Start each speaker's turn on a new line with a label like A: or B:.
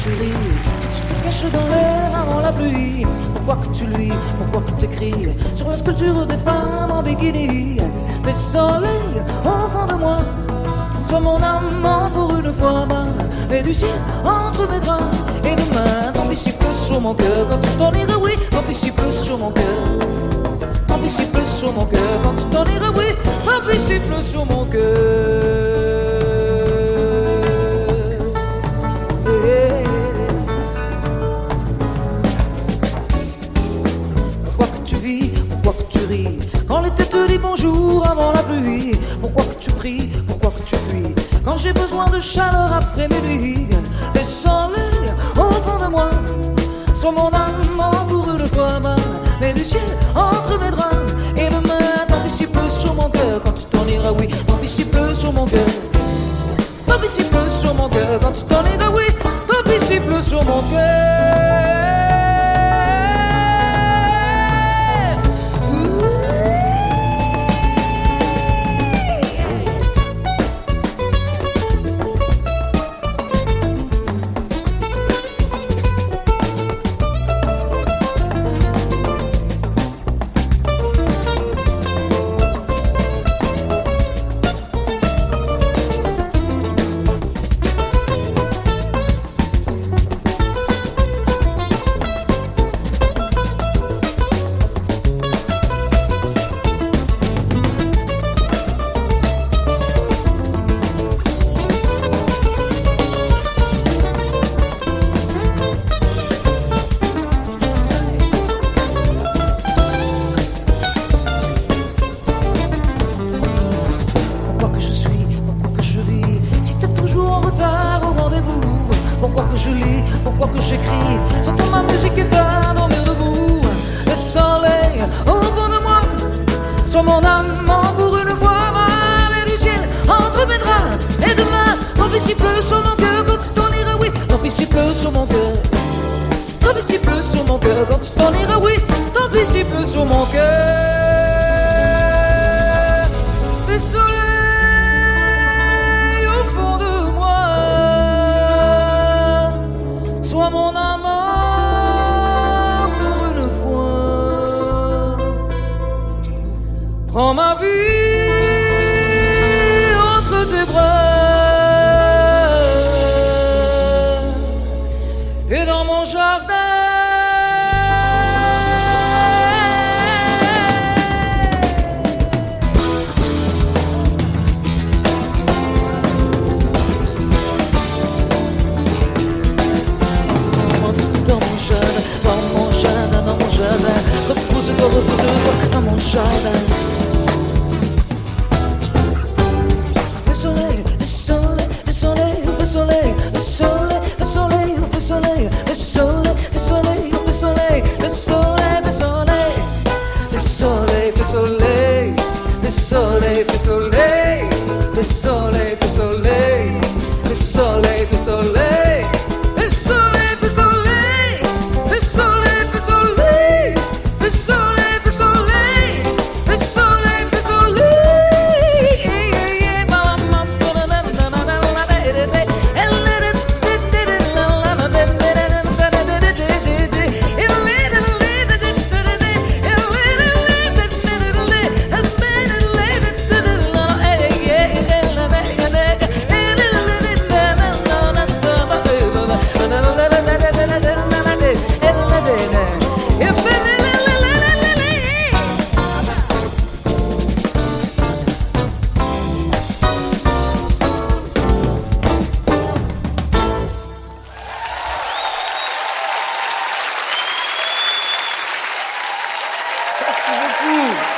A: tu ris, si tu te caches dans l'air avant la pluie, pourquoi que tu luis, pourquoi que tu cries sur la sculpture des femmes en bikini. Fais soleil au fond de moi, sois mon amant pour une fois, et du ciel entre mes bras. Et demain, tant pis s'il pleut sur mon cœur quand tu t'en iras, oui, tant pis s'il pleut sur mon cœur. Tant pis s'il pleut sur mon cœur quand tu t'en iras, oui, tant pis s'il pleut sur mon cœur. Pourquoi que tu vis, pourquoi que tu ris quand l'été te dit bonjour avant la pluie? Pourquoi que tu pries, pourquoi que tu fuis quand j'ai besoin de chaleur après minuit? Fais soleil au fond de moi, sois mon amant pour une fois, mets du ciel entre mes draps. Et demain, tant pis s'il pleut sur mon cœur quand tu t'en iras, oui, tant pis s'il pleut sur mon cœur. Tant pis s'il pleut sur mon cœur quand tu t'en iras, oui, tant pis s'il pleut sur mon cœur. Pourquoi que j'écris, j'entends ma musique est à dormir debout. Le soleil au fond de moi, sois mon amant pour une fois, et du ciel entre mes draps. Et demain, tant pis s'il pleut sur mon cœur quand tu t'en iras, oui, tant pis s'il pleut sur mon cœur. Tant pis s'il pleut sur mon cœur quand tu t'en iras, oui, tant pis s'il pleut sur mon cœur. Le soleil au fond de moi, sois mon amant pour une fois. Prends ma vie entre tes bras et dans mon jardin. Repose-toi, repose-toi dans mon jardin. Le soleil, le soleil, le soleil, le soleil, le soleil, le soleil, le soleil, le soleil, le soleil, le soleil, le soleil, le soleil, le soleil, le soleil, le soleil, le soleil, le soleil, le soleil, le soleil, le soleil. Merci beaucoup.